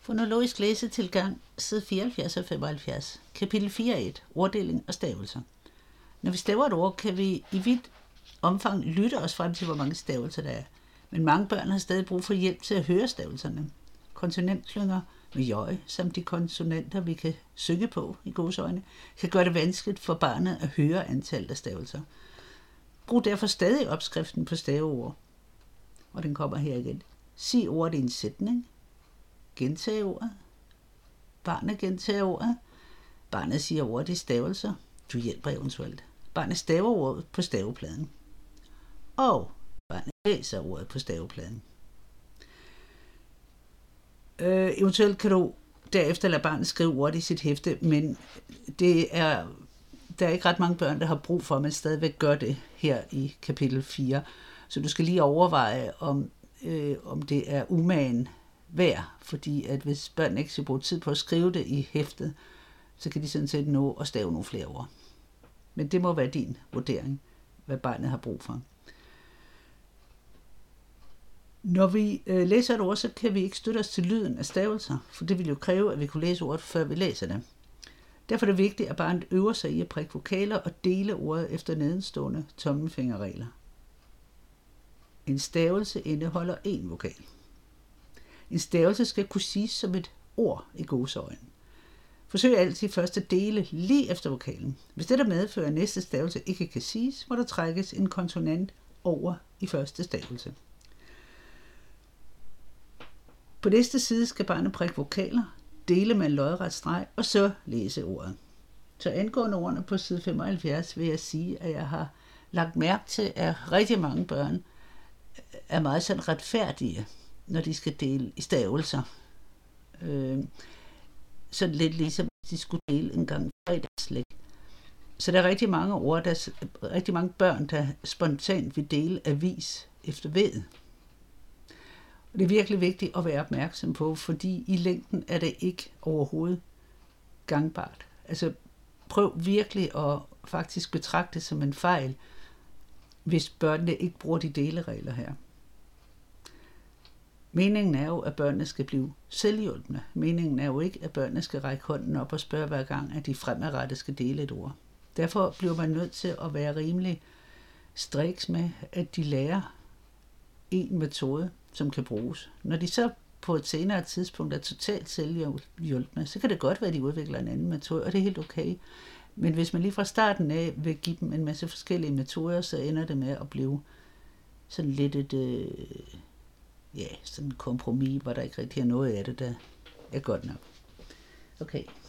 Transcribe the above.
Fonologisk læsetilgang, side 74 og 75, kapitel 4.1, orddeling og stavelser. Når vi staver et ord, kan vi i vidt omfang lytte os frem til, hvor mange stavelser der er. Men mange børn har stadig brug for hjælp til at høre stavelserne. Konsonantklynger med jøj, samt de konsonanter, vi kan synge på i gåseøjne, kan gøre det vanskeligt for barnet at høre antallet af stavelser. Brug derfor stadig opskriften på staveord. Og den kommer her igen. Sig ordet i en sætning. Gentage ordet. Barnet gentager ordet. Barnet siger ordet i stavelser. Du hjælper eventuelt. Barnet staver ordet på stavepladen. Og barnet læser ordet på stavepladen. Eventuelt kan du derefter lade barnet skrive ordet i sit hæfte, men der er ikke ret mange børn, der har brug for, at man stadigvæk gør det her i kapitel 4. Så du skal lige overveje, om det er umagen værd, fordi at hvis børn ikke skal bruge tid på at skrive det i hæftet, så kan de sådan set nå at stave nogle flere ord. Men det må være din vurdering, hvad barnet har brug for. Når vi læser et ord, så kan vi ikke støtte os til lyden af stavelser, for det vil jo kræve, at vi kunne læse ordet, før vi læser det. Derfor er det vigtigt, at barnet øver sig i at prikke vokaler og dele ordet efter nedenstående tommelfingerregler. En stavelse indeholder én vokal. En stavelse skal kunne siges som et ord i gåseøjne. Forsøg altid først at dele lige efter vokalen. Hvis det der medfører, at næste stavelse ikke kan siges, må der trækkes en konsonant over i første stavelse. På næste side skal barnet prikke vokaler, dele med en lodret streg og så læse ordet. Så angående ordene på side 75 vil jeg sige, at jeg har lagt mærke til, at rigtig mange børn er meget sådan retfærdige, når de skal dele i stavelser. Sådan lidt ligesom de skulle dele en gang fredagslæg. Så der er rigtig mange rigtig mange børn, der spontant vil dele avis efter ved. Og det er virkelig vigtigt at være opmærksom på, fordi i længden er det ikke overhovedet gangbart. Altså prøv virkelig at faktisk betragte det som en fejl, hvis børnene ikke bruger de deleregler her. Meningen er jo, at børnene skal blive selvhjulpne. Meningen er jo ikke, at børnene skal række hånden op og spørge hver gang, at de fremadrettet skal dele et ord. Derfor bliver man nødt til at være rimelig striks med, at de lærer en metode, som kan bruges. Når de så på et senere tidspunkt er totalt selvhjulpne, så kan det godt være, at de udvikler en anden metode, og det er helt okay. Men hvis man lige fra starten af vil give dem en masse forskellige metoder, så ender det med at blive sådan lidt et sådan et kompromis, hvor der ikke rigtig er noget af det, der er godt nok. Okay.